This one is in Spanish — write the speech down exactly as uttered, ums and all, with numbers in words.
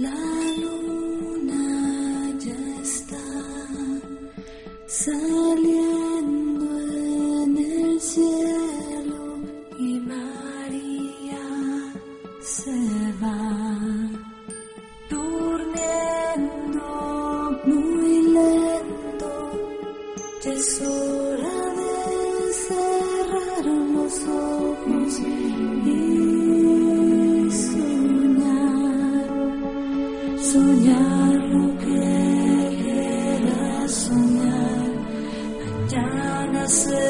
La luna ya está saliendo en el cielo y María se va durmiendo muy lento. Ya es hora de cerrar los ojos y soñar, soñar lo que quieras soñar. Mañana se